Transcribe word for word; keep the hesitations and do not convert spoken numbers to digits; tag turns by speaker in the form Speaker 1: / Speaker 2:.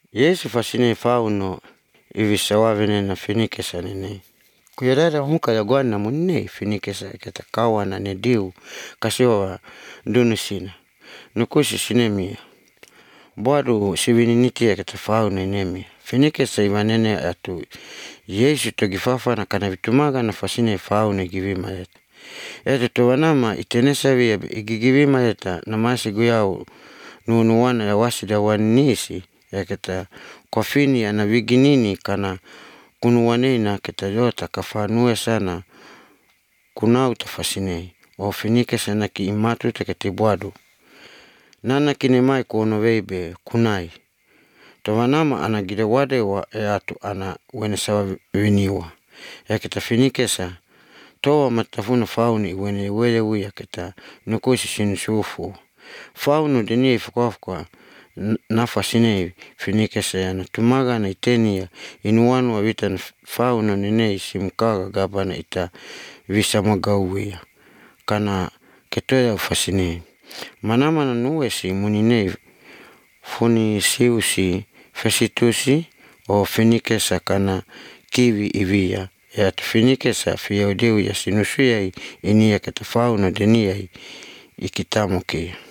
Speaker 1: Yesu fasine fauno ivisawavene na finikesa nene. Kuyadada muka ya guana munne finikesa kata kawana ne diu kasiwa dunusina. Nukusi sinemia. Buadu siwini nitia kata fauna inemia. Finikesa imanene atu Yesu togifafa na kana vitumaga na fasine fauna igivima yata. Eto tuwanama itenesa vya igivima yata na masi guyau nunuwana ya wasida wanisi ya kata kwa fini ya naviginini kana kunuwanina kita yota kafanue sana kuna utafasine o finikesa na ki imatu teketi buadu. Nana kinemai kuono weibe kunai. Tawanama anagide wade wa eatu ana wenesawa viniwa. Ya kita finikesa towa matafuna fauni wene wele uya kita nukusi sinusufu. Faunu dini ifukafukwa nafasine finikesa ya natumaga na itenia inuanu wa wita faunu nene isimukaga gabana ita visa magawia. Kana ketoya ufasine. Manama na nuwesi munine funi siusi fesitusi o finikesa kana kiwi ivia. Ya tufinikesa fiya udewi ya sinusu ya ini ya katafauna deni ya ikitamu kia.